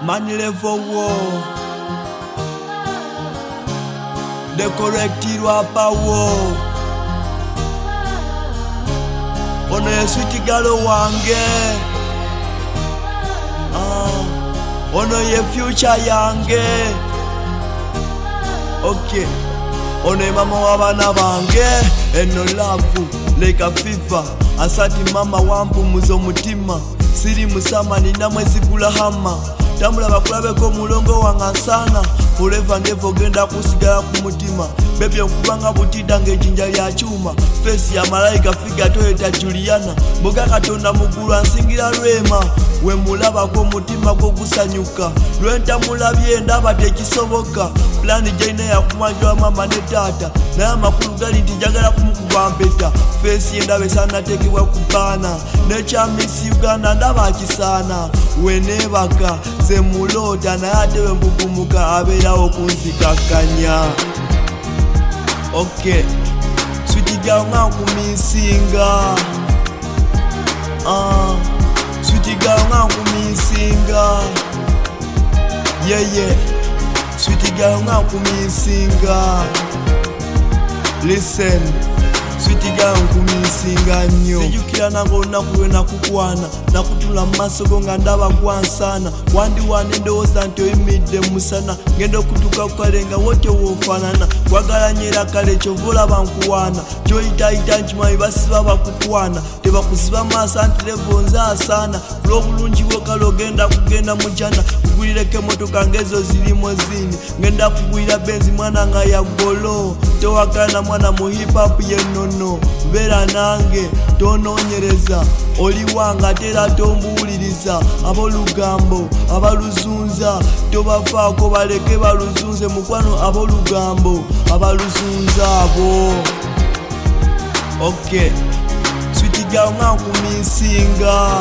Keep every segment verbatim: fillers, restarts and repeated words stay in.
Man level war. The corrected wapa war. Ono ye sweet girl wange. Ah, ono ye future yange. Okay. Ono ye mama wabana bange. Eno love like a fever. Asati mama wampu muzo mutima. Siri musama nina mwezi kula hama. Tambula bakulabeko mulongo wanga sana. Forever never genda kusigala kumutima. Baby okubanga butida ngejinja lya chuma. Face ya malaika figa toyeta Juliana. Muga katonda mugulu ansingira lwema. We mulaba ko mutima go gusanyuka. Lwenta mulabye ndaba tekisoboka. Plan jaine ya kumanjwa mama ne tata. Na amakulu gali njagala kumukuba mpeta. Face yendabe sana tekibwa kupana. Necha miss Uganda ndaba kisana. Wenebaka ze mulota na yatewe mbugumuka abera okunzikakanya. Okay, sweetie girl nga kumisinga. Ah, sweetie girl nga kumisinga. Yeah yeah, sweetie girl nga kumisinga. Listen, sweetie girl kumisinga nyo. Sijukira nango nakuwe nakukwana. Nakutula masogo nga ndaba kwansana. Wandi wane ndoza nti oyimidde musana. Ngendo kutuka kukalenga wote wofanana. Kwagala nyera kale chovola bankuwana. Joyita ita nchimayi basiba bakukwana. Teba kusiba masa anti levonza sana. Flow bulungi bwokalo genda kugenda mujana. Kugulireke motoka ngezo zilimo zini. Ngenda kugulira benzi mwana nga ya golo. Tewakana mwana mu hip hop ye nono. Bera nange tononyereza. Oli wanga tera tombuliriza. Abolugambo abaluzunza tobafaako baleke baluzunze mukwano abolugambo abaluzunza abo. Okay, sweetie girl nga kumisinga.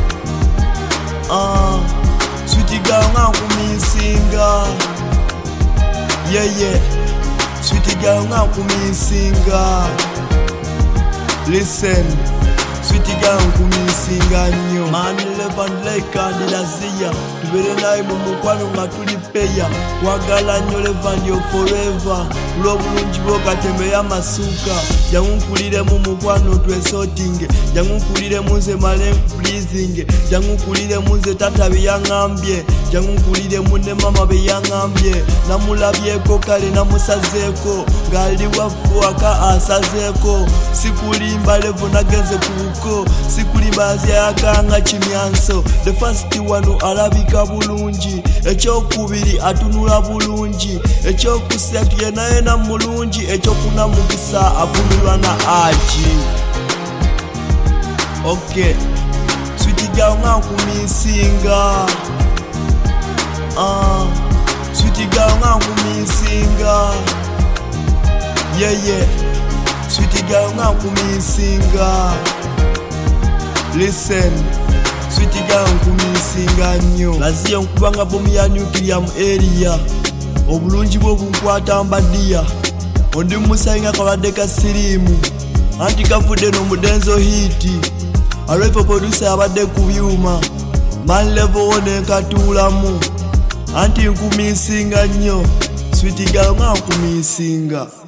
Ah, sweetie girl nga kumisinga. Yeah yeah, sweetie girl nga kumisinga. Listen, sweetie girl kumisinga nyo. Man eleven like andilazia. Tubere naye mu mukwano nga tuli peya. Wagala nyo eleven yo forever. Kulo bulungi bwokatembe ya masuka. Jangu nkulire mu mukwano twesotinge. Jangu nkulire munze male pleasing. Jangu nkulire munze tata biyangambye. Jangu nkulire munne mama biyangambye. Namulabyeko kale namusazeko. Ngali wafu aka asazeko. Sikulimba levo nagenze kuko. Sikulimba azia yakanga chimyanso. The first one alabika bulungi. Ekyokubiri atunula bulungi. Ekyokusatu yena yena mulungi. Ekyokuna mugisa avunulwa na aji. Okay, sweetie girl nga kumisinga. Ah, sweetie girl nga kumisinga. Yeah yeah, sweetie girl nga kumisinga. Listen, sweetie girl kumisinga nyo. Laziyo nkubanga bomu ya nuclear mu area. Obulungi bwo bunkwata mbadiya. Ondi musayinga kabadde kasirimu. Anti kafude no mudenzo hiti. Alwepo producer abadde ku byuma. Man level one katulamu. Anti nkumisinga nyo. Sweetie girl nga kumisinga.